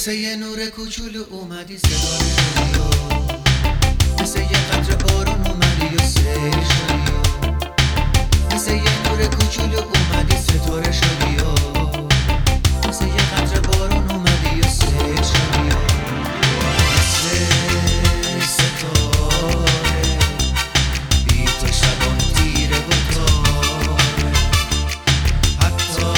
مثل یه نور کوچولو اومدی ستاره شدی و مثل یه قطره بارون اومدی و سیل شدی و مثل یه نور کوچولو اومدی ستاره شدی و مثل یه قطره بارون اومدی و سیل شدی و مثل ستاره بی تو شبان تیره و تاره حتی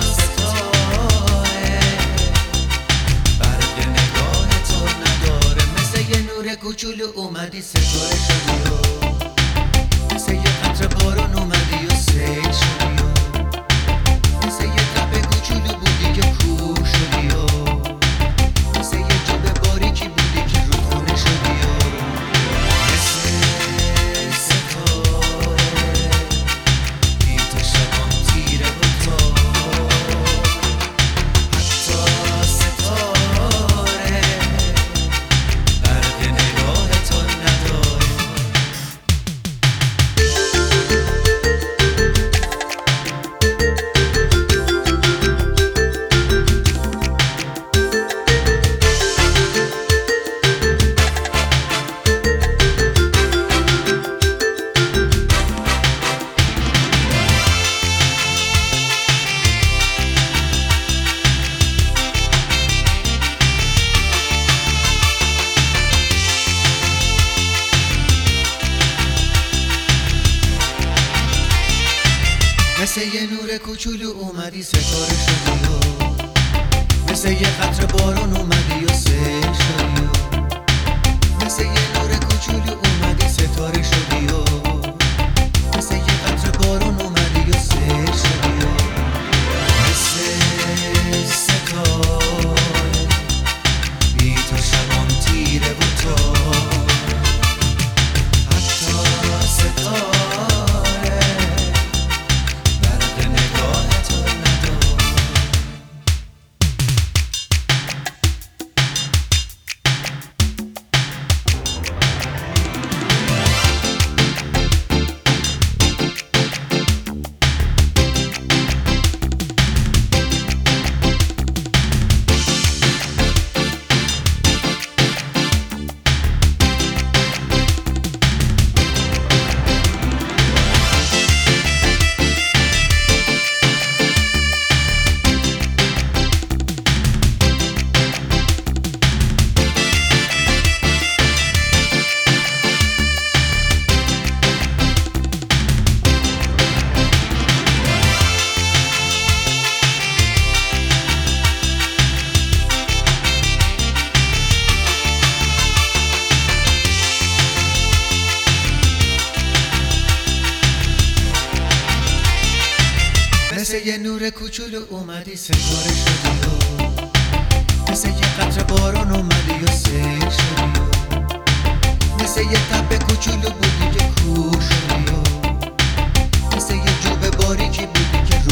ستاره برق نگاه تو نداره مثل یه نور کوچولو اومدی ستاره شدی و مثل یه قطره بارون اومدی و سیل شدی و مثل یه تپه کوچولو بودی که کور شدی و مثل یه جوب باریکی بودی که رودخونه شدی و مثل ستاره بی تو شبان تیره و تاره حتی ستاره برق نگاه تو نداره مثل یه نور کوچولو اومدی ستاره شدی و مثل یه قطره بارون اومدی و سیل شدی و مثل یه نور کوچولو اومدی ستاره شدی و مثل یه قطره بارون اومدی و سیل شدی و مثل ستاره بی تو شبان تیره و تاره حتی ستاره مثل یه نور کوچولو اومدی ستاره شدی و مثل یه قطره بارون اومدی و سیل شدی و مثل یه تپه کوچولو بودی که کور شدی و مثل یه جوب باریکی بودی که